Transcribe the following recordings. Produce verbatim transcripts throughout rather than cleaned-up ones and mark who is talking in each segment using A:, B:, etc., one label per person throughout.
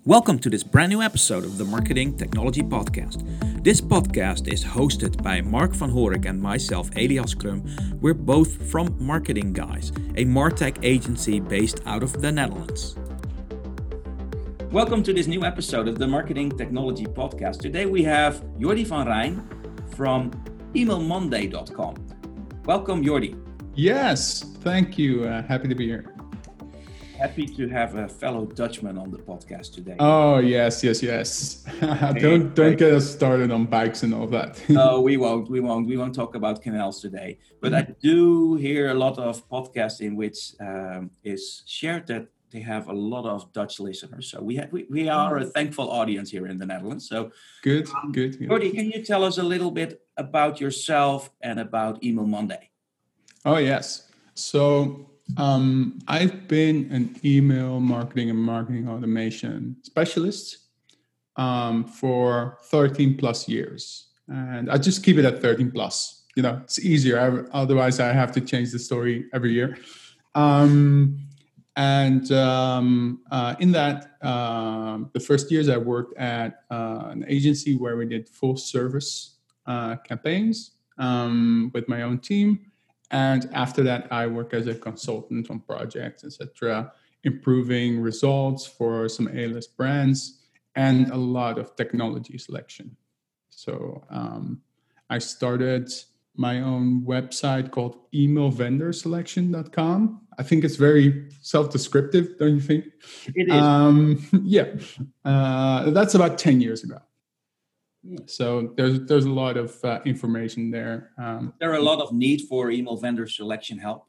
A: Welcome to this brand new episode of the Marketing Technology Podcast. This podcast is hosted by Mark van Horik and myself, Elias Krum. We're both from Marketing Guys, a MarTech agency based out of the Netherlands. Welcome to this new episode of the Marketing Technology Podcast. Today we have Jordi van Rijn from email monday dot com. Welcome, Jordi.
B: Yes, thank you. Uh, happy to be here.
A: Happy to have a fellow Dutchman on the podcast today.
B: Oh yes, yes, yes.
A: Okay,
B: don't don't
A: great.
B: get us started on bikes and all that.
A: No, we won't. We won't. We won't talk about canals today. But I do hear a lot of podcasts in which um, is shared that they have a lot of Dutch listeners. So we have, we, we are a thankful audience here in the Netherlands. So
B: Good,
A: um,
B: good. good.
A: Jordi, can you tell us a little bit about yourself and about Email Monday?
B: Oh yes. So um, I've been an email marketing and marketing automation specialist um, for thirteen plus years, and I just keep it at thirteen plus. You know, it's easier. I, otherwise, I have to change the story every year. Um, And um, uh, in that, um, the first years I worked at uh, an agency where we did full service uh, campaigns um, with my own team. And after that, I worked as a consultant on projects, et cetera, improving results for some A-list brands and a lot of technology selection. So um, I started my own website called email vendor selection dot com. I think it's very self-descriptive, don't you think?
A: It is.
B: Um, yeah, uh, that's about ten years ago.
A: Yeah.
B: So there's there's a lot of uh, information there. Um,
A: There are a lot of need for email vendor selection help.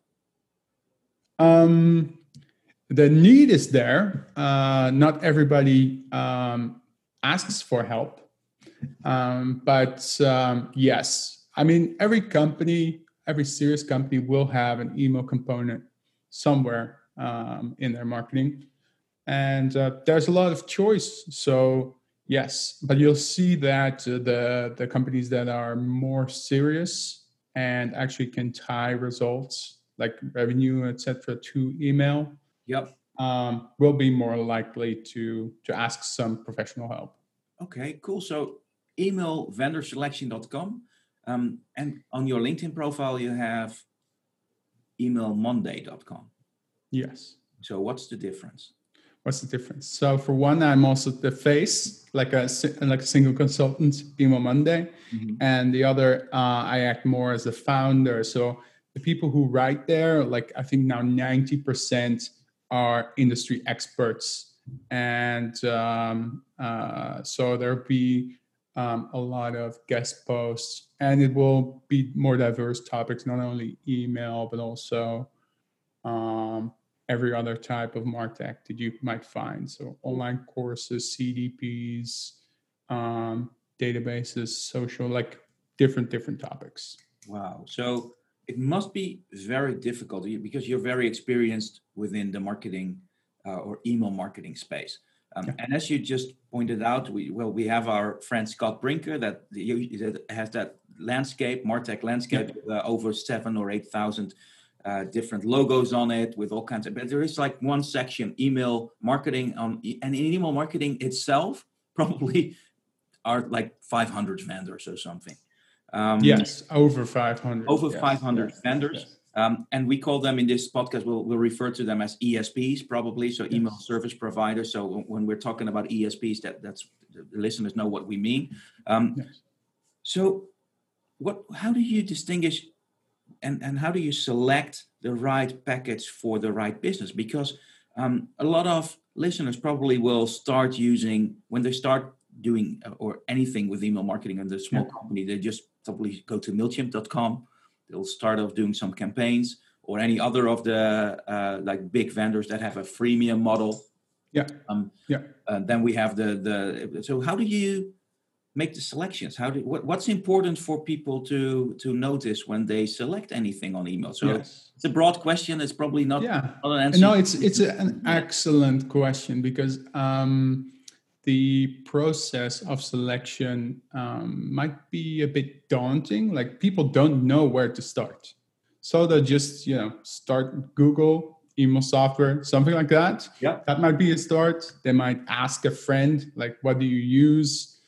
B: um, the need is there. Uh, not everybody um, asks for help, um, but um, yes. I mean, every company, every serious company will have an email component somewhere um, in their marketing. And uh, there's a lot of choice. So yes, but you'll see that uh, the, the companies that are more serious and actually can tie results like revenue, et cetera, to email
A: Yep.
B: um, will be more likely to, to ask some professional help.
A: Okay, cool. So email vendor selection dot com. Um, and on your LinkedIn profile, you have email monday dot com.
B: Yes.
A: So what's the difference?
B: What's the difference? So for one, I'm also the face, like a like a single consultant, Email Monday,
A: Mm-hmm.
B: and the other, uh, I act more as a founder. So the people who write there, like I think now ninety percent are industry experts, and um, uh, so there'll be um, a lot of guest posts, and it will be more diverse topics, not only email but also um, every other type of MarTech that you might find. So online courses, C D Ps, um, databases, social, like different, different topics.
A: Wow. So it must be very difficult because you're very experienced within the marketing uh, or email marketing space. Um,
B: Yeah.
A: And as you just pointed out, we well we have our friend Scott Brinker that, that has that landscape, MarTech landscape, yeah. uh, over seven or eight thousand uh, different logos on it with all kinds of. But there is like one section, email marketing on, and in email marketing itself probably are like five hundred vendors or something. Um,
B: yes, over five hundred.
A: Over
B: yes,
A: five hundred
B: yes,
A: vendors.
B: Yes.
A: Um, and we call them in this podcast, we'll, we'll refer to them as E S Ps probably, so email
B: Yes.
A: service providers. So when we're talking about E S Ps, that, that's the listeners know what we mean. Um,
B: Yes.
A: So what? How do you distinguish and, and how do you select the right package for the right business? Because um, a lot of listeners probably will start using, when they start doing uh, or anything with email marketing in the small
B: Yeah.
A: company, they just probably go to mailchimp dot com. They'll start off doing some campaigns or any other of the uh, like big vendors that have a freemium model.
B: Yeah.
A: Um,
B: Yeah.
A: uh, then we have the the. So how do you make the selections? How do what, what's important for people to to notice when they select anything on email? So
B: Yes.
A: it's a broad question. It's probably not,
B: Yeah.
A: not an answer.
B: No, it's it's a, an excellent question because um, the process of selection um, might be a bit daunting. Like people don't know where to start, so they just you know start Google email software, something like that.
A: Yeah.
B: That might be a start. They might ask a friend, like, what do you use?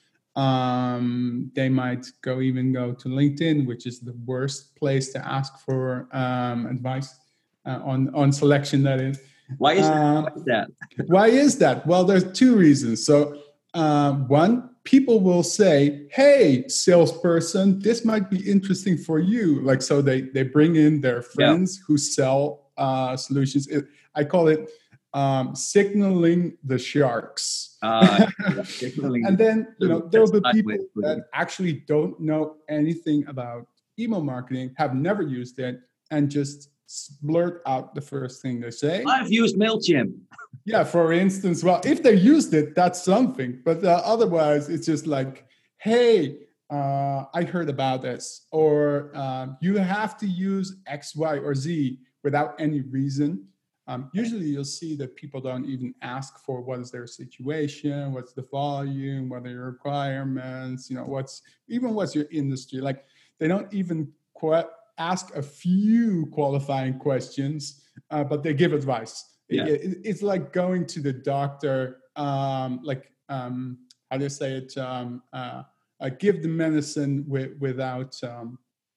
B: Um, they might go even go to LinkedIn, which is the worst place to ask for um, advice uh, on, on selection, that is.
A: Why is
B: Um,
A: that? Why is that?
B: Why is that? Well, there's two reasons. So, uh, one, people will say, "Hey, salesperson, this might be interesting for you." Like, so they they bring in their friends yeah. who sell uh, solutions. It, I call it um, signaling the sharks. Uh, yeah, signaling and then you know there will be people that actually don't know anything about email marketing, have never used it, and just blurt out the first thing they say.
A: I've used MailChimp.
B: Yeah, for instance. Well, if they used it, that's something. But uh, otherwise, it's just like, hey, uh, I heard about this. Or um, you have to use X, Y, or Z without any reason. Um, usually you'll see that people don't even ask for what is their situation, what's the volume, what are your requirements, you know, what's even what's your industry. Like they don't even quite ask a few qualifying questions, uh, but they give advice. Yeah. It, it's like going to the doctor, um, like, um, how do you say it? Um, uh, uh, give the medicine with, without um,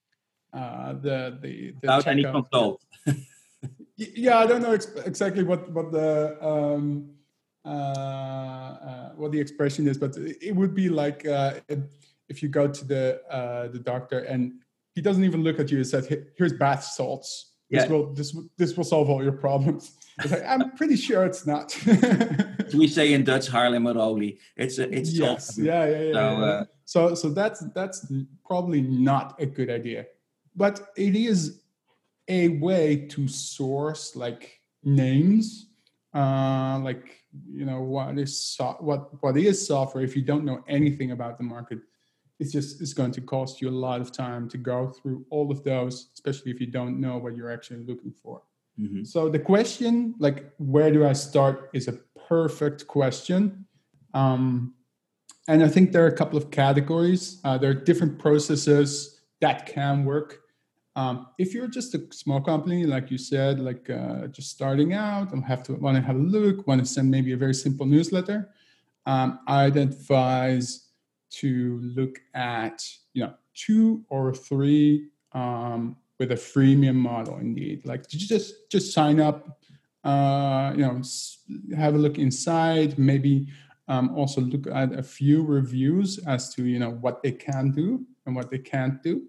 B: uh, the, the, the
A: without any consult.
B: Yeah, I don't know ex- exactly what, what the um, uh, uh, what the expression is, but it would be like uh, if you go to the uh, the doctor and he doesn't even look at you and says, "Here's bath salts. This yeah. will this this will solve all your problems." It's like, I'm pretty sure it's not.
A: So we say in Dutch, Haarlemmerolie. It's a, it's
B: yes, yeah, yeah, yeah. So, yeah. Uh, so so that's that's probably not a good idea, but it is a way to source like names, uh, like you know what is so- what what is software. If you don't know anything about the market, it's just it's going to cost you a lot of time to go through all of those, especially if you don't know what you're actually looking for. Mm-hmm. So the question, like, where do I start, is a perfect question. Um, and I think there are a couple of categories. Uh, there are different processes that can work. Um, if you're just a small company, like you said, like uh, just starting out and have to want to have a look, want to send maybe a very simple newsletter, um, I'd advise to look at, you know, two or three um, with a freemium model, indeed. Like just just sign up, uh, you know, have a look inside, maybe um, also look at a few reviews as to, you know, what they can do and what they can't do.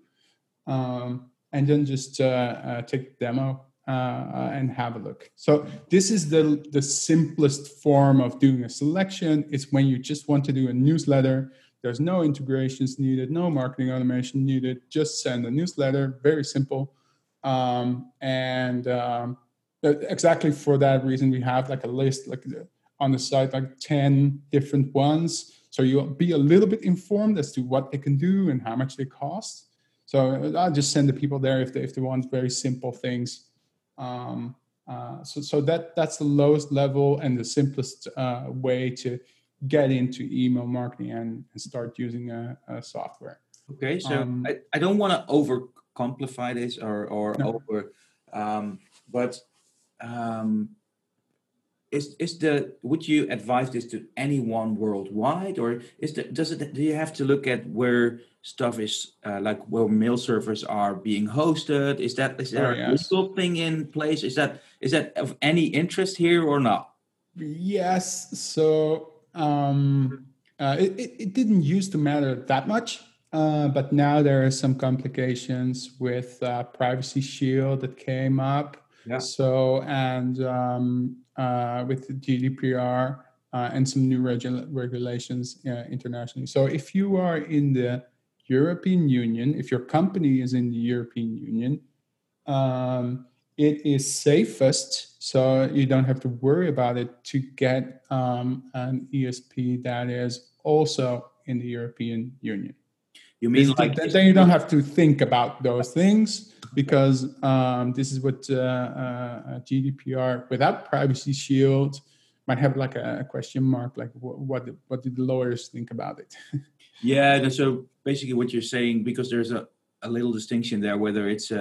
B: Um, and then just uh, uh, take the demo uh, uh, and have a look. So this is the, the simplest form of doing a selection. It's when you just want to do a newsletter. There's no integrations needed, no marketing automation needed. Just send a newsletter, very simple. Um, and um, exactly for that reason, we have like a list like on the site, like ten different ones. So you'll be a little bit informed as to what they can do and how much they cost. So I'll just send the people there if they if they want very simple things. Um, uh, so so that that's the lowest level and the simplest uh, way to get into email marketing and, and start using a, a software.
A: Okay, so um, I, I don't want to overcomplify this or or no. over, um, but um, is is the would you advise this to anyone worldwide, or is the does it do you have to look at where stuff is uh, like where mail servers are being hosted? Is that is there oh, yes. a legal thing in place? Is that is that of any interest here or not?
B: Yes. So um, uh, it, it it didn't used to matter that much, uh, but now there are some complications with uh, Privacy Shield that came up. Yeah. So and um, uh, with the G D P R uh, and some new regu- regulations uh, internationally. So if you are in the European Union, if your company is in the European Union, um, it is safest, so you don't have to worry about it, to get um, an E S P that is also in the European Union.
A: You mean
B: this,
A: like...
B: Then you don't have to think about those things, because um, this is what uh, uh, G D P R without Privacy Shield might have like a question mark, like what what, what did the lawyers think about it?
A: Yeah, so basically what you're saying, because there's a, a little distinction there, whether it's a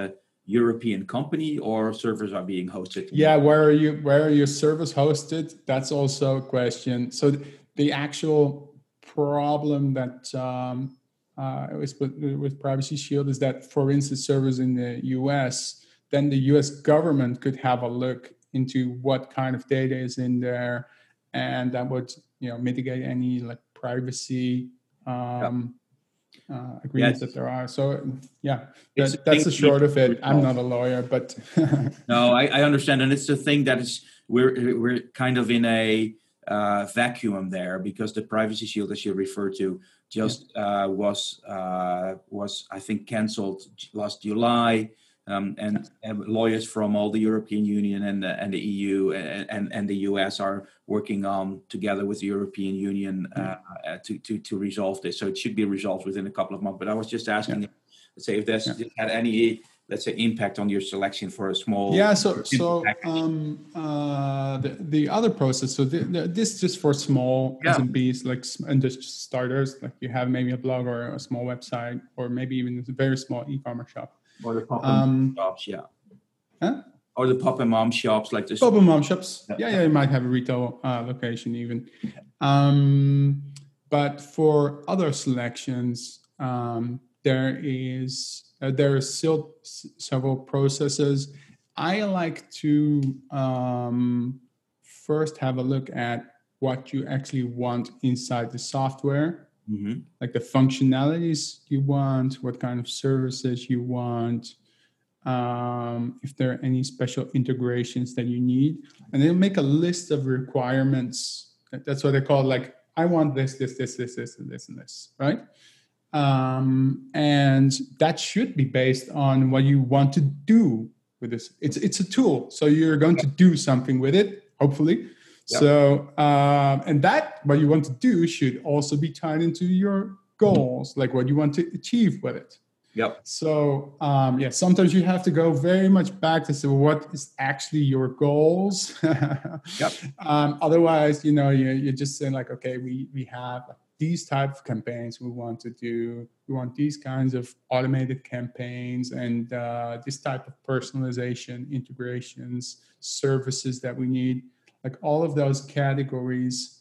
A: European company, or servers are being hosted?
B: Yeah, where are you? Where are your servers hosted? That's also a question. So th- the actual problem that um, uh, is with, with Privacy Shield is that, for instance, servers in the U S, then the U S government could have a look into what kind of data is in there, and that would, you know, mitigate any like privacy um, uh, agreements
A: Yes.
B: that there are. So yeah,
A: It's a
B: that, that's
A: thing
B: the
A: we need
B: short of
A: to
B: it. I'm
A: resolve.
B: not a lawyer, but
A: No, I, I understand, and it's the thing that is we're we're kind of in a uh, vacuum there, because the Privacy Shield, as you referred to, just uh, was uh, was I think cancelled last July, um, and, and lawyers from all the European Union and the, and the E U and, and and the U S are working on together with the European Union uh, uh, to to to resolve this. So it should be resolved within a couple of months. But I was just asking,
B: Yeah.
A: let's say, if there's
B: Yeah.
A: had any, let's say, impact on your selection for a small.
B: Yeah, so so um, uh, the the other process. So the, the, this just for small
A: Yeah.
B: S M Bs, like s- and just starters. Like you have maybe a blog or a small website, or maybe even a very small e-commerce shop.
A: Or the pop and
B: Um,
A: shops, yeah.
B: huh?
A: Or the pop and mom shops, like this.
B: Bubble mom shops.
A: Yeah.
B: Yeah, yeah, you might have a retail uh, location even. Um, but for other selections, um, there is uh, there are still s- several processes. I like to um, first have a look at what you actually want inside the software,
A: Mm-hmm.
B: like the functionalities you want, what kind of services you want, um, if there are any special integrations that you need, and then make a list of requirements. That's what I call, like, I want this, this, this, this, this, and this, and this, right? Um, and that should be based on what you want to do with this. It's it's a tool, so you're going to do something with it, hopefully.
A: Yep.
B: So, um, and that what you want to do should also be tied into your goals, like what you want to achieve with it.
A: Yep.
B: So um, yeah, sometimes you have to go very much back to say what is actually your goals.
A: Yep.
B: Um, otherwise, you know, you, you're just saying like, okay, we we have these type of campaigns we want to do. We want these kinds of automated campaigns and uh, this type of personalization, integrations, services that we need, like all of those categories.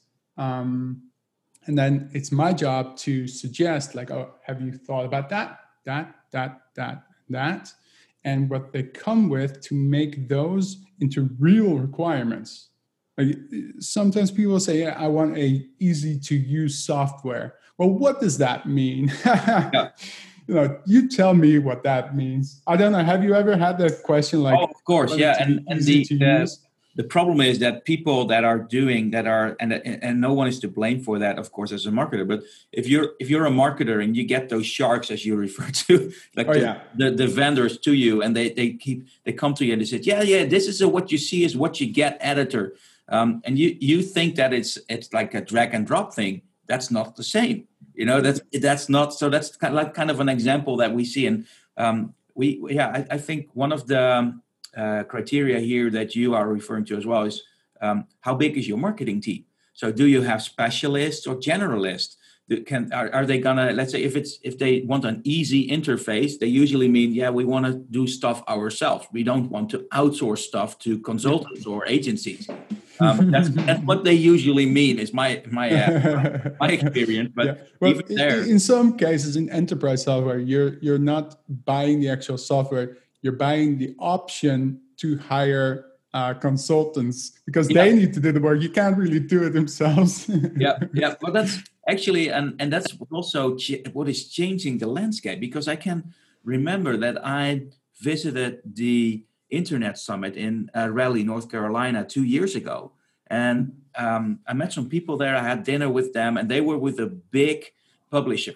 B: Um, and then it's my job to suggest, like, oh, have you thought about that? that, that, that, that, and what they come with to make those into real requirements. Like, sometimes people say, yeah, I want a easy to use software. Well, what does that mean?
A: Yeah.
B: You know, you tell me what that means. I don't know. Have you ever had that question? Like,
A: Oh, of course, yeah. And and the
B: to
A: the,
B: use?
A: the problem is that people that are doing that are and and no one is to blame for that, of course, as a marketer. But if you're if you're a marketer and you get those sharks, as you refer to, like
B: Oh,
A: the,
B: yeah.
A: the the vendors to you, and they they keep they come to you and they say, yeah, yeah, this is a, what you see is what you get editor, um, and you you think that it's it's like a drag and drop thing. That's not the same. You know, that's that's not so. That's kind of like kind of an example that we see, and um, we yeah, I, I think one of the uh, criteria here that you are referring to as well is um, how big is your marketing team? So do you have specialists or generalists? Do, can are, are they gonna, let's say if it's if they want an easy interface, they usually mean, yeah, we want to do stuff ourselves. We don't want to outsource stuff to consultants or agencies. Um, that's that's what they usually mean. Is my my uh, my experience, but
B: yeah. Well,
A: even there,
B: in some cases, in enterprise software, you're you're not buying the actual software. You're buying the option to hire uh, consultants because
A: yeah.
B: they need to do the work. You can't really do it themselves.
A: yeah, yeah. Well, that's actually, and and that's also ch- what is changing the landscape, because I can remember that I visited the Internet Summit in uh, Raleigh, North Carolina, two years ago, and um, I met some people there. I had dinner with them, and they were with a big publisher,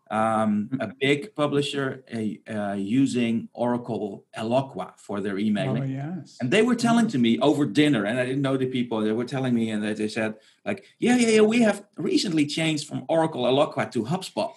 A: um, a big publisher uh, uh, using Oracle Eloqua for their emailing.
B: Oh, yes.
A: And they were telling to me over dinner, and I didn't know the people. They were telling me, and they said, like, yeah, yeah, yeah, we have recently changed from Oracle Eloqua to HubSpot.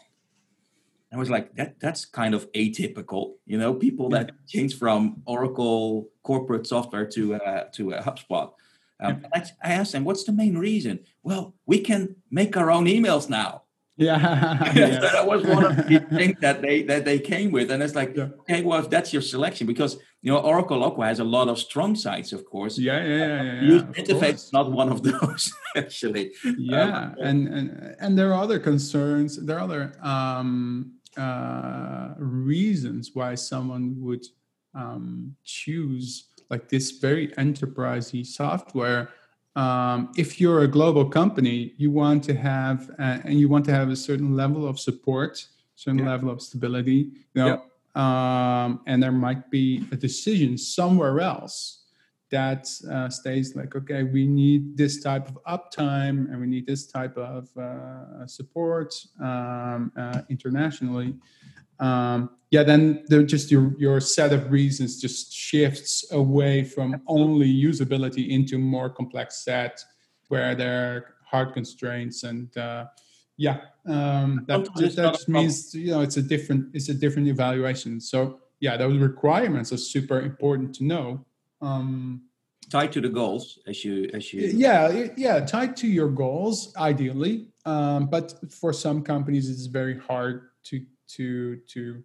A: I was like, that that's kind of atypical, you know, people that change from Oracle corporate software to uh, to uh, HubSpot. Um, I, I asked them, what's the main reason? Well, we can make our own emails now.
B: Yeah.
A: So
B: Yes.
A: that was one of the things that they that they came with, and it's like,
B: Yeah.
A: okay, well, if that's your selection, because you know Oracle Aqua has a lot of strong sides, of course.
B: Yeah, yeah,
A: Uh,
B: yeah, yeah,
A: the user
B: yeah, of
A: interface is
B: course.
A: not one of those, actually. Um,
B: Yeah, and and and there are other concerns. There are other um, uh, reasons why someone would um, choose like this very enterprisey software. Um, if you're a global company, you want to have uh, and you want to have a certain level of support, certain
A: yeah,
B: level of stability. You
A: yeah,
B: know, um, and there might be a decision somewhere else that uh, states like, okay, we need this type of uptime and we need this type of uh, support um, uh, internationally. Um, yeah, then they're just your your set of reasons just shifts away from
A: absolutely.
B: only usability into more complex set where there are hard constraints and uh, yeah, um, that
A: Sometimes
B: just
A: it's
B: that
A: not a
B: just
A: problem.
B: means you know it's a different it's a different evaluation. So yeah, those requirements are super important to know. Um,
A: Tied to the goals, as you as you.
B: yeah, yeah, tied to your goals, ideally. Um, but for some companies, it's very hard to to to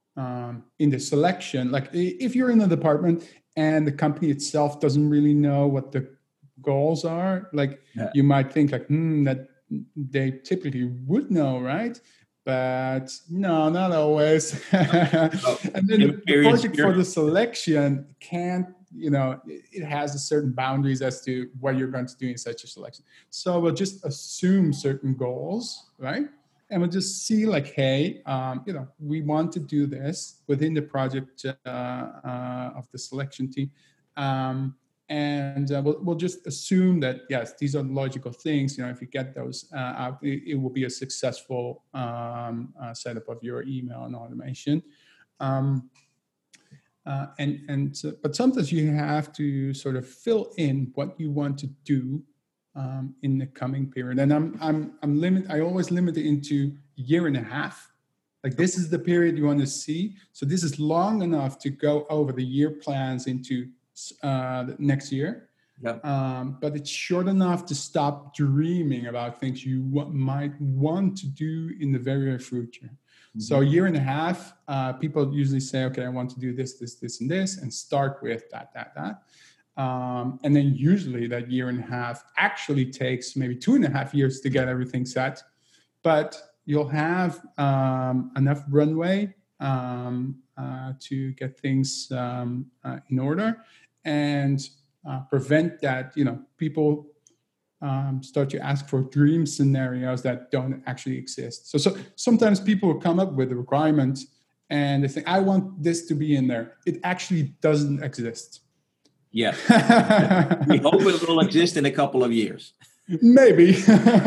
B: um, in the selection. Like if you're in a department and the company itself doesn't really know what the goals are, like
A: Yeah.
B: you might think like, hmm, that they typically would know, right? But no, not always.
A: Oh,
B: And then the, the
A: experience
B: project for
A: here.
B: the selection can't, you know, it, it has a certain boundaries as to what you're going to do in such a selection. So we'll just assume certain goals, right? And we'll just see like, hey, um, you know, we want to do this within the project uh, uh, of the selection team. Um, and uh, we'll, we'll just assume that, yes, these are logical things. You know, if you get those uh, out, it, it will be a successful um, uh, setup of your email and automation. Um, uh, and and uh, but sometimes you have to sort of fill in what you want to do um, in the coming period. And I'm I'm I'm limit. I always limit it into a year and a half. Like this is the period you want to see. So this is long enough to go over the year plans into uh, the next year.
A: Yeah.
B: Um, but it's short enough to stop dreaming about things you w- might want to do in the very, very future. So
A: Mhm.
B: a year and a half, uh, people usually say, okay, I want to do this, this, this, and this, and start with that, that, that. Um, and then usually that year and a half actually takes maybe two and a half years to get everything set. But you'll have um, enough runway um, uh, to get things um, uh, in order and uh, prevent that, you know, people um, start to ask for dream scenarios that don't actually exist. So, so sometimes people will come up with a requirement and they think, I want this to be in there. It actually doesn't exist.
A: Yes. We hope it will exist in a couple of years.
B: Maybe.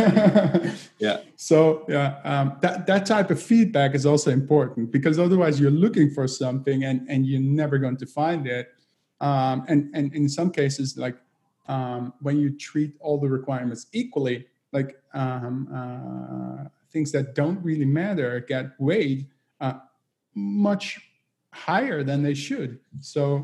A: Yeah.
B: So yeah, um, that that type of feedback is also important because otherwise you're looking for something and and you're never going to find it. Um, and and in some cases, like um, when you treat all the requirements equally, like um, uh, things that don't really matter get weighed uh, much higher than they should. So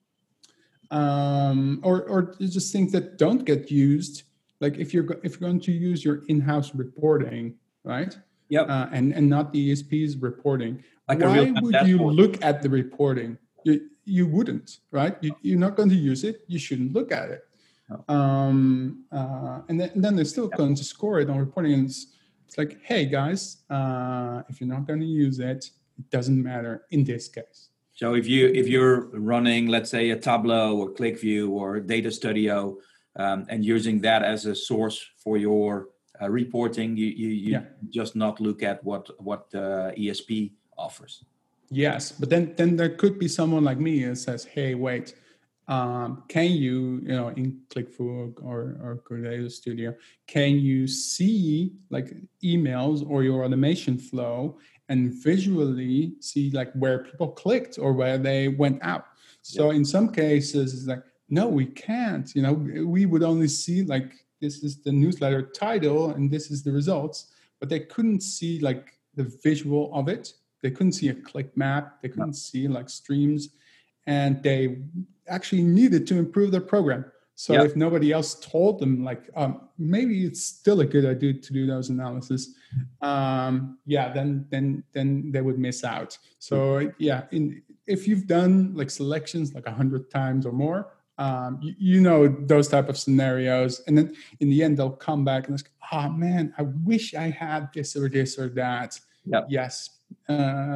B: um, or or just things that don't get used. Like if you're if you're going to use your in-house reporting, right?
A: Yep.
B: Uh, and and not the E S P's reporting,
A: Like a
B: why
A: real-time
B: would you
A: dashboard.
B: look at the reporting? You you wouldn't, right? You, you're not going to use it. You shouldn't look at it.
A: No.
B: Um, uh, and, then, and then they're still
A: Yeah.
B: going to score it on reporting. And it's, it's like, hey guys, uh, if you're not going to use it, it doesn't matter in this case.
A: So if you if you're running, let's say, a Tableau or ClickView or Data Studio, um, and using that as a source for your uh, reporting, you you, you
B: Yeah.
A: just not look at what what uh, E S P offers.
B: Yes, but then then there could be someone like me that says, "Hey, wait, um, can you, you know, in ClickView or or Data Studio, can you see like emails or your automation flow and visually see like where people clicked or where they went out?" So
A: Yep.
B: in some cases, it's like, no, we can't. You know, we would only see like this is the newsletter title and this is the results, but they couldn't see like the visual of it. They couldn't see a click map. They couldn't
A: No.
B: see like streams, and they actually needed to improve their program. So
A: Yeah.
B: if nobody else told them, like, um, maybe it's still a good idea to do those analysis. Um, yeah, then then then they would miss out. So yeah, in, if you've done like selections like a hundred times or more, um, you, you know those type of scenarios, and then in the end they'll come back and ask, "Oh man, I wish I had this or this or that."
A: Yeah.
B: Yes. Uh,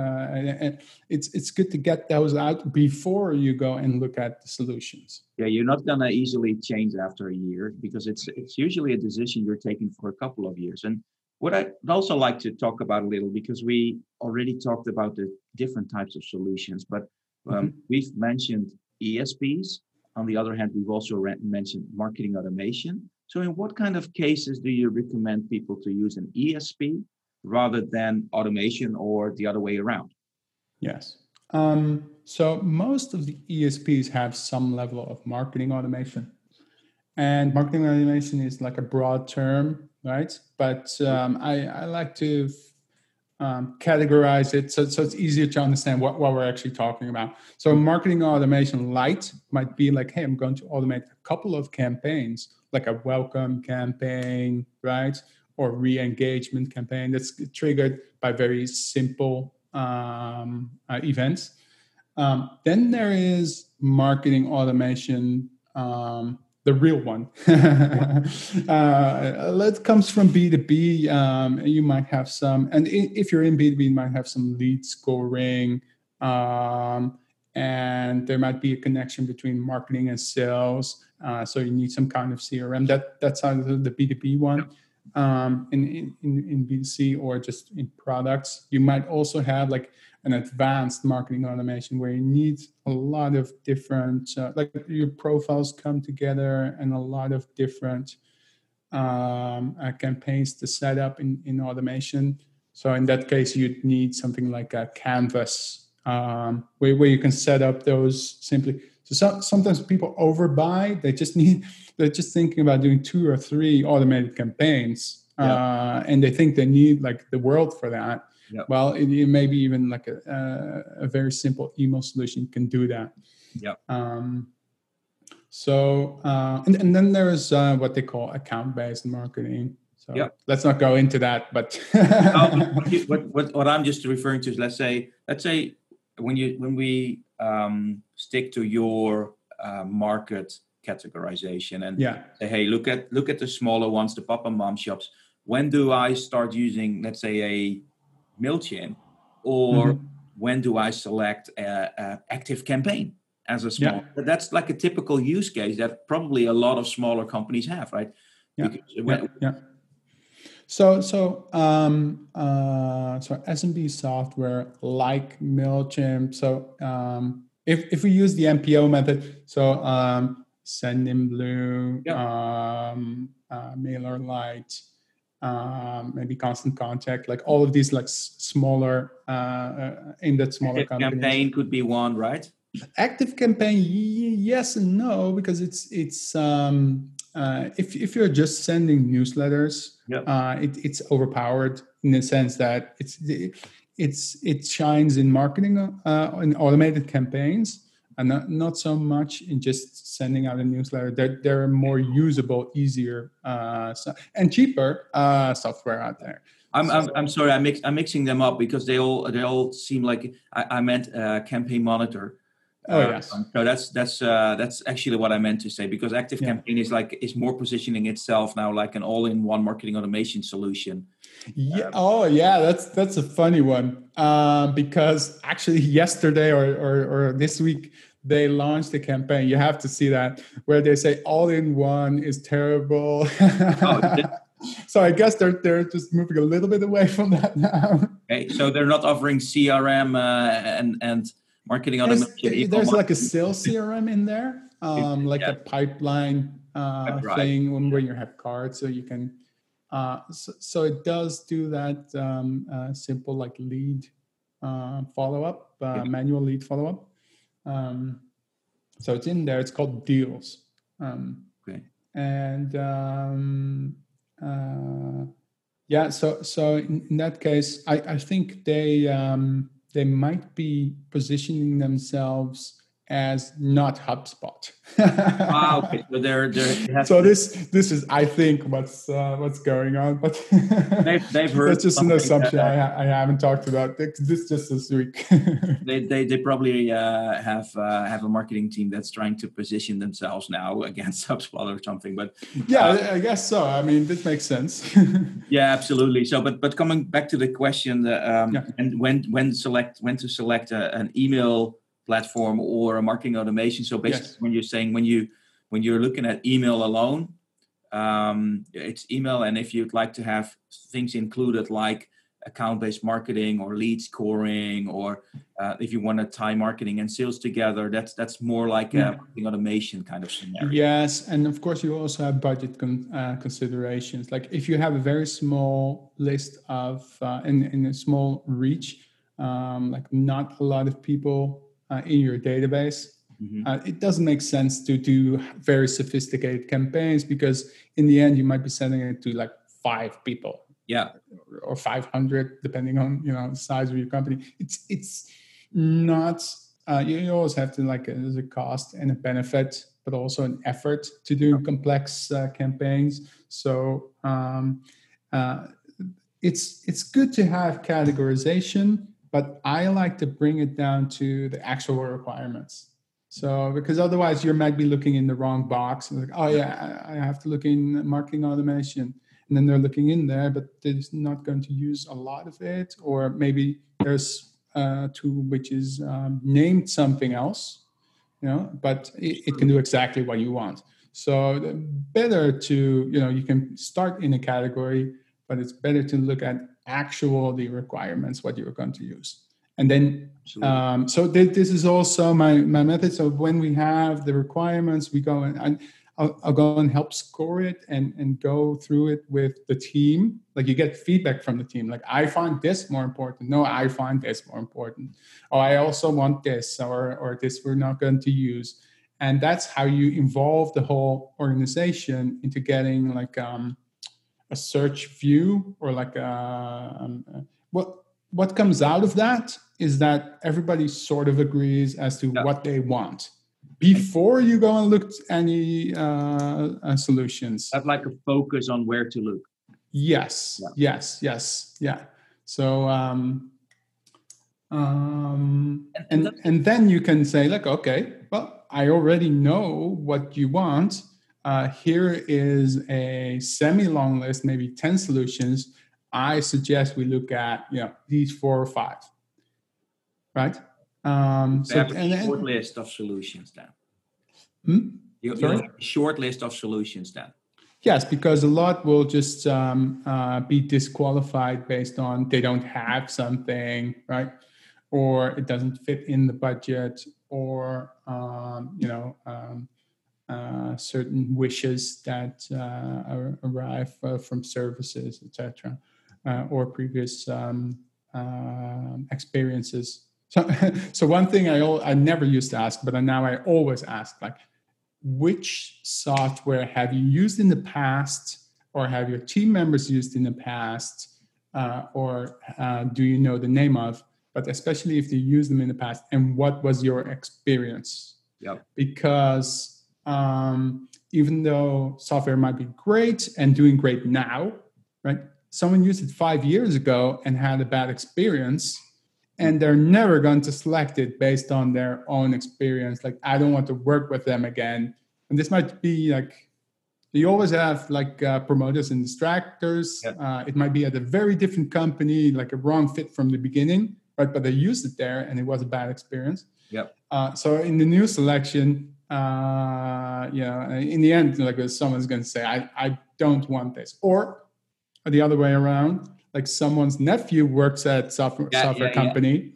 B: and it's it's good to get those out before you go and look at the solutions.
A: Yeah, you're not gonna easily change after a year because it's it's usually a decision you're taking for a couple of years. And what I'd also like to talk about a little, because we already talked about the different types of solutions, but um,
B: Mm-hmm.
A: we've mentioned E S Ps. On the other hand, we've also re- mentioned marketing automation. So, in what kind of cases do you recommend people to use an E S P rather than automation, or the other way around?
B: Yes. Um, so most of the E S Ps have some level of marketing automation. And marketing automation is like a broad term, right? But um, I, I like to um, categorize it so, so it's easier to understand what, what we're actually talking about. So marketing automation light might be like, hey, I'm going to automate a couple of campaigns, like a welcome campaign, right? Or re-engagement campaign that's triggered by very simple um, uh, events. Um, then there is marketing automation, um, the real one. uh, that comes from B two B. Um, you might have some, and if you're in B two B, you might have some lead scoring, um, and there might be a connection between marketing and sales. Uh, so you need some kind of C R M. That that's how the, the B two B one. Um, in, in, in B two C or just in products. You might also have like an advanced marketing automation where you need a lot of different, uh, like your profiles come together and a lot of different um, uh, campaigns to set up in, in automation. So in that case, you'd need something like a canvas um, where, where you can set up those simply. So some, sometimes people overbuy. They just need, they're just thinking about doing two or three automated campaigns.
A: Yeah.
B: Uh, and they think they need like the world for that.
A: Yeah.
B: Well, it, it may be even like a, a, a very simple email solution can do that.
A: Yeah.
B: Um, so, uh, and, and then there's uh, what they call account-based marketing. So
A: Yeah.
B: let's not go into that, but
A: um, what, you, what, what what I'm just referring to is, let's say let's say when you when we um, stick to your uh, market categorization and
B: yeah,
A: say, hey, look at look at the smaller ones, the pop and mom shops. When do I start using, let's say, a MailChimp, or
B: mm-hmm.
A: when do I select a, a active campaign as a small?
B: yeah,
A: That's like a typical use case that probably a lot of smaller companies have, right?
B: yeah,
A: Because
B: yeah,
A: when,
B: yeah. So, so, um, uh, so S M B software like Mailchimp. So, um, if if we use the M P O method, so um, Sendinblue,
A: yeah,
B: um, uh, MailerLite, um, maybe Constant Contact, like all of these like s- smaller uh, uh, aimed at smaller
A: active
B: companies.
A: campaign could be one, right?
B: Active campaign, yes and no, because it's it's um, uh, if if you're just sending newsletters,
A: Yeah.
B: uh, it, it's overpowered in the sense that it's it's it shines in marketing uh, in automated campaigns, and not, not so much in just sending out a newsletter. They're, they're more usable, easier, uh, so, and cheaper uh, software out there.
A: I'm,
B: So,
A: I'm, I'm sorry, I'm, mix, I'm mixing them up because they all they all seem like I, I meant uh, Campaign Monitor.
B: oh
A: Uh,
B: yes,
A: so that's that's uh, that's actually what I meant to say, because Active
B: yeah.
A: Campaign is like is more positioning itself now like an all-in-one marketing automation solution.
B: Yeah.
A: Um,
B: Oh, yeah. That's that's a funny one uh, because actually yesterday or, or or this week they launched a campaign. You have to see that where they say all in one is terrible.
A: oh, is it?
B: So I guess they're they're just moving a little bit away from that now.
A: Okay, so they're not offering C R M uh, and and marketing
B: There's
A: automation, email
B: there's like a
A: marketing.
B: sales C R M in there, um, like
A: Yeah,
B: a pipeline uh,
A: right.
B: thing when where you have cards, so you can. Uh, so, so it does do that um, uh, simple like lead uh, follow up,
A: Yeah.
B: uh, manual lead follow up. Um, so it's in there. It's called Deals, um,
A: Okay.
B: and um, uh, yeah. So so in, in that case, I, I think they um, they might be positioning themselves as not HubSpot.
A: Wow. Okay. So they're, they're,
B: so this this is, I think, what's uh, what's going on, but
A: they've, they've heard
B: that's just an assumption.
A: that, uh,
B: I, I haven't talked about this, this just this week.
A: they, they they probably uh, have uh, have a marketing team that's trying to position themselves now against HubSpot or something. But
B: yeah,
A: uh,
B: I guess so. I mean, this makes sense.
A: yeah, absolutely. So, but but coming back to the question, uh, um,
B: yeah.
A: and when when select when to select a, an email platform or a marketing automation. So basically, yes. when you're saying when you when you're looking at email alone, um, it's email, and if you'd like to have things included like account-based marketing or lead scoring, or uh, if you want to tie marketing and sales together, that's that's more like yeah. a marketing automation kind of scenario.
B: Yes, and of course you also have budget con- uh, considerations. Like if you have a very small list of uh, in in a small reach, um, like not a lot of people uh, in your database, mm-hmm. uh, it doesn't make sense to do very sophisticated campaigns, because in the end you might be sending it to like five people.
A: Yeah,
B: or five hundred, depending on, you know, the size of your company. It's it's not. Uh, you always have to, like, there's a cost and a benefit, but also an effort to do complex uh, campaigns. So um, uh, it's it's good to have categorization, but I like to bring it down to the actual requirements. So because otherwise you might be looking in the wrong box. Like, oh yeah, I have to look in marketing automation. And then they're looking in there, but they're not going to use a lot of it. Or maybe there's a tool which is um, named something else, you know, but it, it can do exactly what you want. So better to, you know, you can start in a category, but it's better to look at actual the requirements, what you're going to use. And then, um, so th- this is also my, my method. So when we have the requirements, we go and, and I'll, I'll go and help score it and, and go through it with the team. Like you get feedback from the team. Like, I find this more important. No, I find this more important. Oh, I also want this, or, or this we're not going to use. And that's how you involve the whole organization into getting like um, a search view, or like a, um, what, what comes out of that is that everybody sort of agrees as to yeah. what they want before you go and look at any uh, uh, solutions.
A: Have like a focus on where to look.
B: Yes, yeah. yes, yes, yeah. So, um, um, and, and, and then you can say like, okay, well, I already know what you want. Uh, here is a semi-long list, maybe ten solutions. I suggest we look at, you know, these four or five, right? Um,
A: so have a and, short and, list of solutions then.
B: Hmm?
A: You, you have a short list of solutions then.
B: Yes, because a lot will just um, uh, be disqualified based on they don't have something, right? Or it doesn't fit in the budget, or um, you know, um, uh, certain wishes that uh, arrive uh, from services, et cetera, uh, or previous um, uh, experiences. So, so one thing I I never used to ask, but now I always ask, like, which software have you used in the past, or have your team members used in the past, uh, or uh, do you know the name of? But especially if you used them in the past, and what was your experience?
A: Yep.
B: Because um, even though software might be great and doing great now, right? Someone used it five years ago and had a bad experience, and they're never going to select it based on their own experience. Like, I don't want to work with them again. And this might be like, you always have like uh, promoters and distractors. Yep. Uh, it might be at a very different company, like a wrong fit from the beginning, right? But they used it there and it was a bad experience.
A: Yep.
B: Uh, so in the new selection, uh, you know, in the end, like someone's going to say, I, I don't want this. Or the other way around, like someone's nephew works at software, yeah, software yeah, company.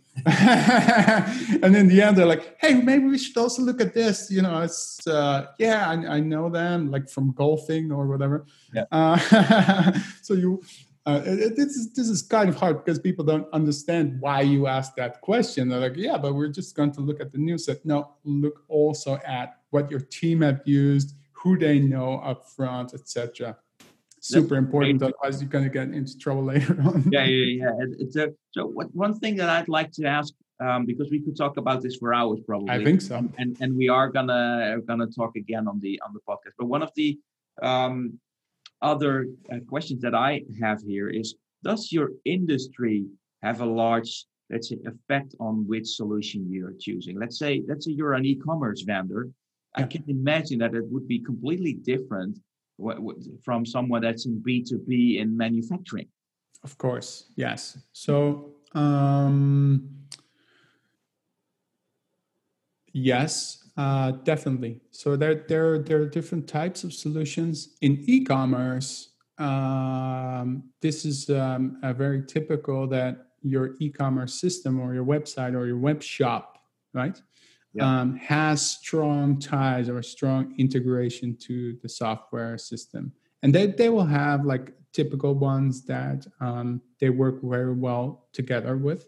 B: Yeah. And in the end, they're like, hey, maybe we should also look at this. You know, it's, uh, yeah, I, I know them, like from golfing or whatever.
A: Yeah.
B: Uh, so you, uh, it, this, is, this is kind of hard because people don't understand why you asked that question. They're like, yeah, but we're just going to look at the new set. No, look also at what your team have used, who they know up front, et cetera. Super That's important, great. Otherwise you're going to get into trouble later on.
A: Yeah, yeah, yeah. It's a, so what, one thing that I'd like to ask um, because we could talk about this for hours probably.
B: I think so.
A: And and, and we are gonna gonna talk again on the on the podcast. But one of the um, other uh, questions that I have here is: does your industry have a large, let's say, effect on which solution you're choosing? Let's say let's say you're an e-commerce vendor. I can imagine that it would be completely different w- w- from someone that's in B two B in manufacturing.
B: Of course, yes. So, um, yes, uh, definitely. So there, there, there are different types of solutions in e-commerce. Um, this is um, a very typical that your e-commerce system or your website or your web shop, right,
A: Yeah.
B: um, has strong ties or strong integration to the software system. And they, they will have like typical ones that um, they work very well together with.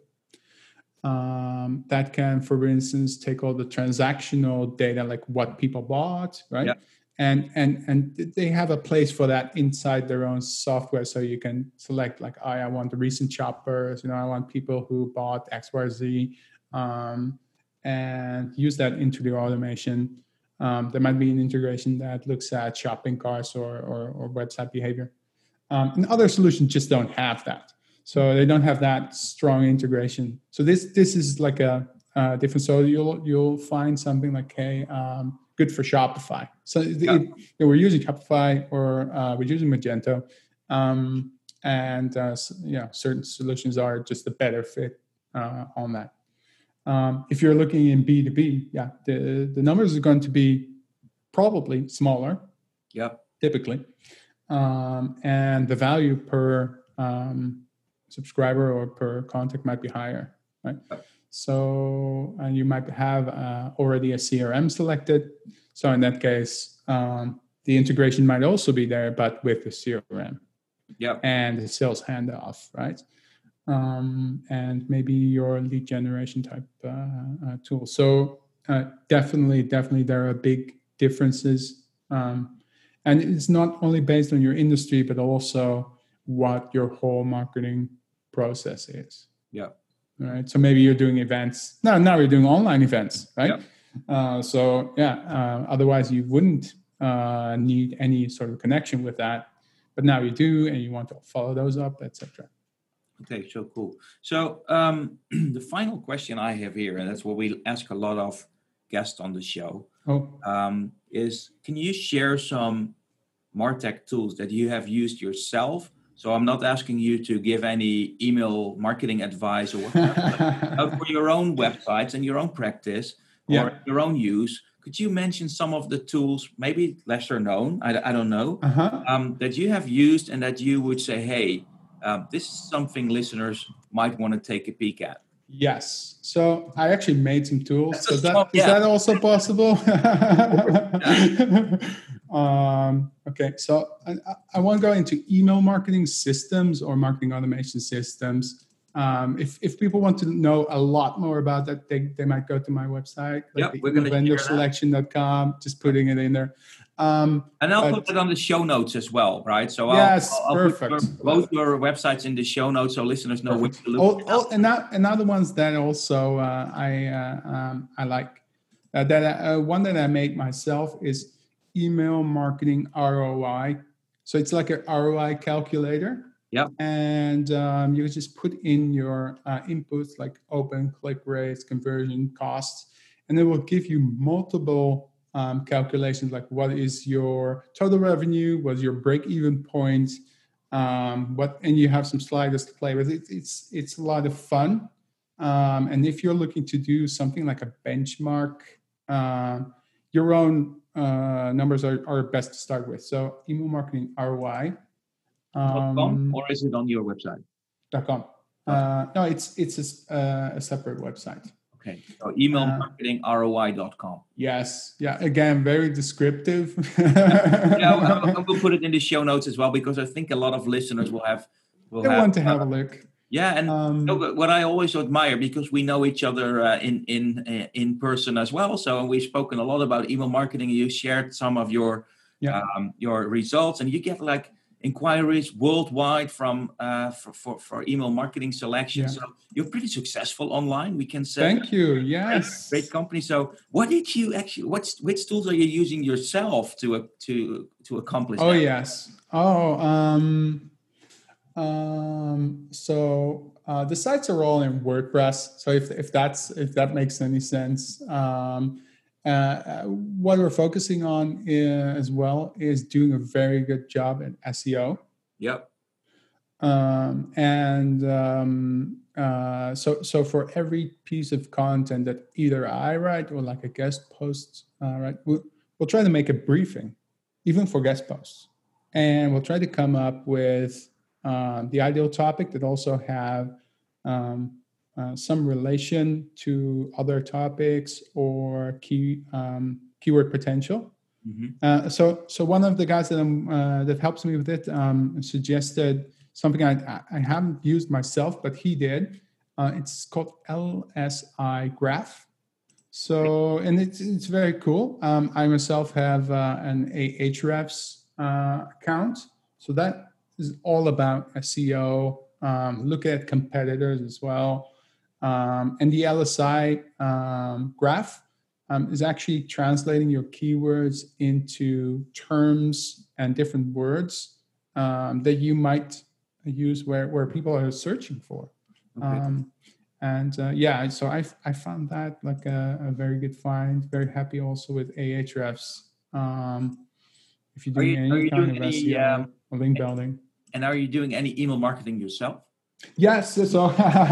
B: Um, that can, for instance, take all the transactional data, like what people bought, right?
A: Yeah.
B: And and and they have a place for that inside their own software, so you can select like, oh, I want the recent shoppers, you know, I want people who bought X, Y, Z, um, and use that into the automation. Um, there might be an integration that looks at shopping carts or or, or website behavior. Um, and other solutions just don't have that. So they don't have that strong integration. So this this is like a, a different. So you'll you'll find something like, hey, um, good for Shopify. So yeah. it, it, we're using Shopify or uh, we're using Magento, um, and uh, yeah, certain solutions are just a better fit uh, on that. Um, if you're looking in B two B, yeah, the the numbers are going to be probably smaller.
A: Yeah,
B: typically, um, and the value per um, subscriber or per contact might be higher, right? So, and you might have uh, already a C R M selected. So in that case, um, the integration might also be there, but with the C R M.
A: Yeah.
B: And the sales handoff, right? Um, and maybe your lead generation type uh, uh, tool. So uh, definitely, definitely there are big differences. Um, and it's not only based on your industry, but also what your whole marketing process is.
A: Yeah.
B: Right. So maybe you're doing events. Now, now you're doing online events, right?
A: Yeah.
B: Uh, so yeah. Uh, otherwise, you wouldn't uh, need any sort of connection with that, but now you do, and you want to follow those up, et cetera.
A: Okay, so cool. So um, the final question I have here, and that's what we ask a lot of guests on the show,
B: oh.
A: um, is can you share some MarTech tools that you have used yourself? So I'm not asking you to give any email marketing advice or whatever, but for your own websites and your own practice or
B: yeah.
A: your own use. Could you mention some of the tools, maybe lesser known, I, I don't know,
B: uh-huh.
A: um, that you have used and that you would say, hey, um, this is something listeners might want to take a peek at?
B: Yes. So I actually made some tools. So that,
A: strong,
B: is
A: yeah.
B: that also possible? um, okay. So I, I won't go into email marketing systems or marketing automation systems. Um, if, if people want to know a lot more about that, they, they might go to my website, like
A: yep, the
B: vendor selection dot com, just putting it in there. Um,
A: and I'll
B: but,
A: put it on the show notes as well, right? So
B: yes,
A: I'll, I'll
B: perfect.
A: put your, both your websites in the show notes so listeners know what to look
B: oh,
A: for.
B: Oh, and, now, and other ones that also uh, I uh, um, I like. Uh, that uh, one that I made myself is email marketing R O I. So it's like an R O I calculator.
A: Yeah.
B: And um, you just put in your uh, inputs like open, click rates, conversion costs, and it will give you multiple um, calculations like what is your total revenue, what's your break-even point, um, what, and you have some sliders to play with. It, it's it's a lot of fun. Um, and if you're looking to do something like a benchmark, uh, your own uh, numbers are, are best to start with. So email marketing R O I.
A: Um, or is it on your website?
B: .com. Uh, no, it's it's a, uh, a separate website.
A: Okay, so email marketing R O I dot com.
B: Yes, yeah. Again, very descriptive.
A: yeah, I, I will put it in the show notes as well because I think a lot of listeners will have. Will
B: they
A: have,
B: want to have
A: uh,
B: a look.
A: Yeah, and
B: um,
A: you know, what I always admire because we know each other uh, in in in person as well. So we've spoken a lot about email marketing. And you shared some of your
B: yeah.
A: um, your results, and you get like. inquiries worldwide from uh, for, for for email marketing selection.
B: Yeah.
A: So you're pretty successful online, we can say.
B: Thank you.
A: Great,
B: Yes.
A: great company. So what did you actually? What's which tools are you using yourself to uh, to to accomplish
B: Oh
A: that?
B: yes. Oh, um, um, so uh, the sites are all in WordPress. So if if that's if that makes any sense, um, uh, what we're focusing on uh, as well is doing a very good job at S E O.
A: Yep.
B: Um, and um, uh, so so for every piece of content that either I write or like a guest post, uh, right, we'll, we'll try to make a briefing, even for guest posts, and we'll try to come up with um, the ideal topic that also have um, uh, some relation to other topics or key um, keyword potential. Mm-hmm. Uh, so so one of the guys that I'm, uh, that helps me with it um, suggested something I, I haven't used myself, but he did. Uh, it's called L S I Graph. So, and it's it's very cool. Um, I myself have uh, an Ahrefs uh, account. So that is all about S E O. Um, look at competitors as well. Um, and the L S I um, graph um, is actually translating your keywords into terms and different words um, that you might use where, where people are searching for. Okay. Um, and uh, yeah, so I I found that like a, a very good find. Very happy also with Ahrefs. Um, if you're doing you, any kind of any, S E O um, or link building.
A: And are you doing any email marketing yourself?
B: Yes. So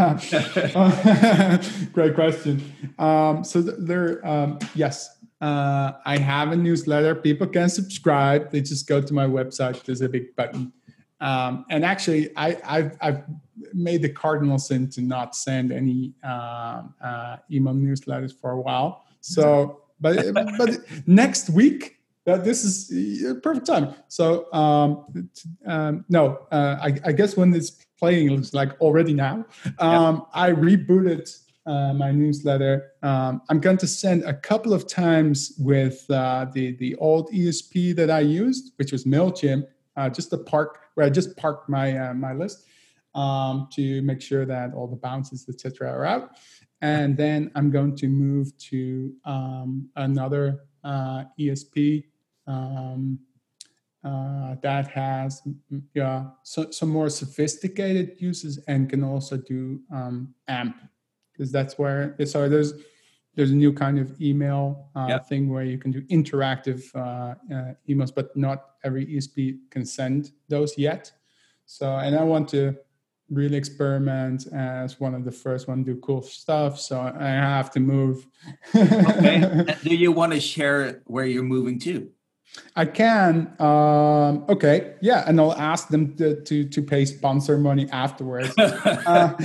B: great question. Um, so there, um, yes, uh, I have a newsletter. People can subscribe. They just go to my website. There's a big button. Um, and actually, I, I've, I've made the cardinal sin to not send any um, uh, email newsletters for a while. So, but but next week, uh, this is perfect time. So, um, um, no, uh, I, I guess when it's playing, it looks like already now. Um, yep. I rebooted uh, my newsletter. Um, I'm going to send a couple of times with uh, the the old E S P that I used, which was MailChimp. Uh, just to park where I just parked my uh, my list um, to make sure that all the bounces, et cetera, are out. And then I'm going to move to um, another uh, E S P um, uh, that has yeah, so, some more sophisticated uses and can also do um, A M P, because that's where so there's there's a new kind of email uh, yep. thing where you can do interactive uh, uh, emails, but not every E S P can send those yet. So, and I want to really experiment as one of the first one to do cool stuff. So I have to move.
A: Okay. And do you want to share where you're moving to?
B: I can. Um, okay. Yeah. And I'll ask them to, to, to pay sponsor money afterwards. uh,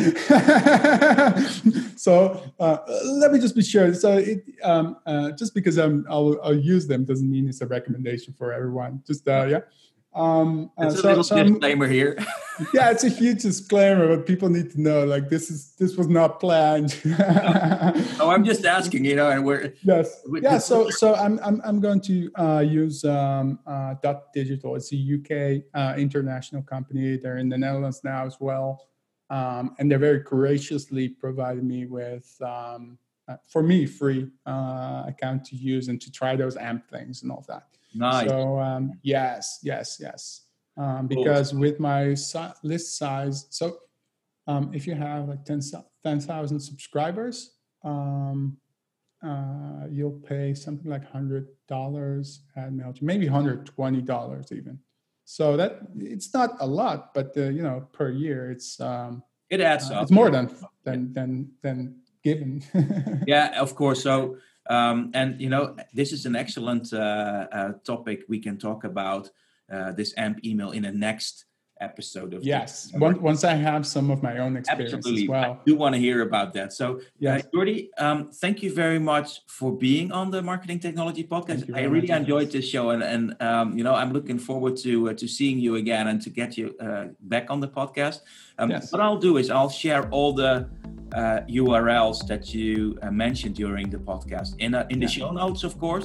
B: so uh, let me just be sure. So it, um, uh, just because I'm, I'll, I'll use them doesn't mean it's a recommendation for everyone. Just, uh, yeah. Um,
A: uh, it's a
B: so,
A: little
B: so
A: disclaimer here.
B: Yeah, it's a huge disclaimer, but people need to know, like, this is this was not planned.
A: Oh, I'm just asking, you know, and we're
B: yes, we, yeah. So, so I'm I'm I'm going to uh, use um, uh, Dot Digital. It's a U K uh, international company. They're in the Netherlands now as well, um, and they're very graciously provided me with, um, uh, for me, free uh, account to use and to try those A M P things and all that.
A: Nice.
B: So um, yes, yes, yes. Um, because cool. with my si- list size, so um, if you have like ten thousand subscribers, um, uh, you'll pay something like one hundred dollars at MailChimp, maybe one hundred twenty dollars even. So that it's not a lot, but uh, you know, per year it's um,
A: it adds
B: uh,
A: up.
B: It's more than than than than given.
A: Yeah, of course. So. Um, and, you know, this is an excellent uh, uh, topic we can talk about, uh, this A M P email in the next episode. Of
B: yes, once, once I have some of my own experience
A: Absolutely.
B: as well.
A: I do want to hear about that. So,
B: yes.
A: uh, Jordi, um, thank you very much for being on the Marketing Technology Podcast. I really
B: much.
A: enjoyed this show. And, and um, you know, I'm looking forward to uh, to seeing you again and to get you uh, back on the podcast. Um,
B: yes.
A: What I'll do is I'll share all the uh, U R Ls that you uh, mentioned during the podcast in uh, in the yeah. show notes, of course.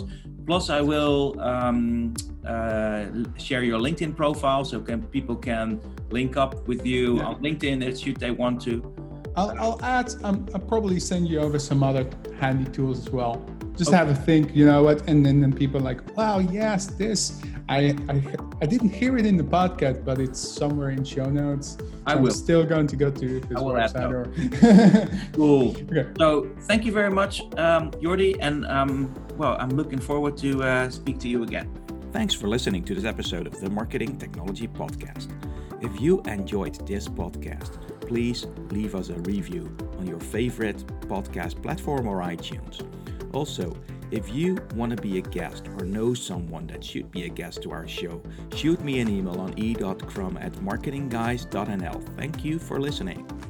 A: Plus, I will um, uh, share your LinkedIn profile so can people can link up with you yeah. on LinkedIn should they want to.
B: I'll, I'll add, um, I'll probably send you over some other handy tools as well. Just okay. have a think, you know what, and then, then people are like, wow, yes, this, I, I I didn't hear it in the podcast, but it's somewhere in show notes. So
A: I will.
B: I'm still going to go to this
A: I will
B: website. Or...
A: cool.
B: Okay.
A: So thank you very much, um, Jordi, and um, well, I'm looking forward to uh, speak to you again. Thanks for listening to this episode of the Marketing Technology Podcast. If you enjoyed this podcast, please leave us a review on your favorite podcast platform or iTunes. Also, if you want to be a guest or know someone that should be a guest to our show, shoot me an email on e dot crum at marketing guys dot n l. Thank you for listening.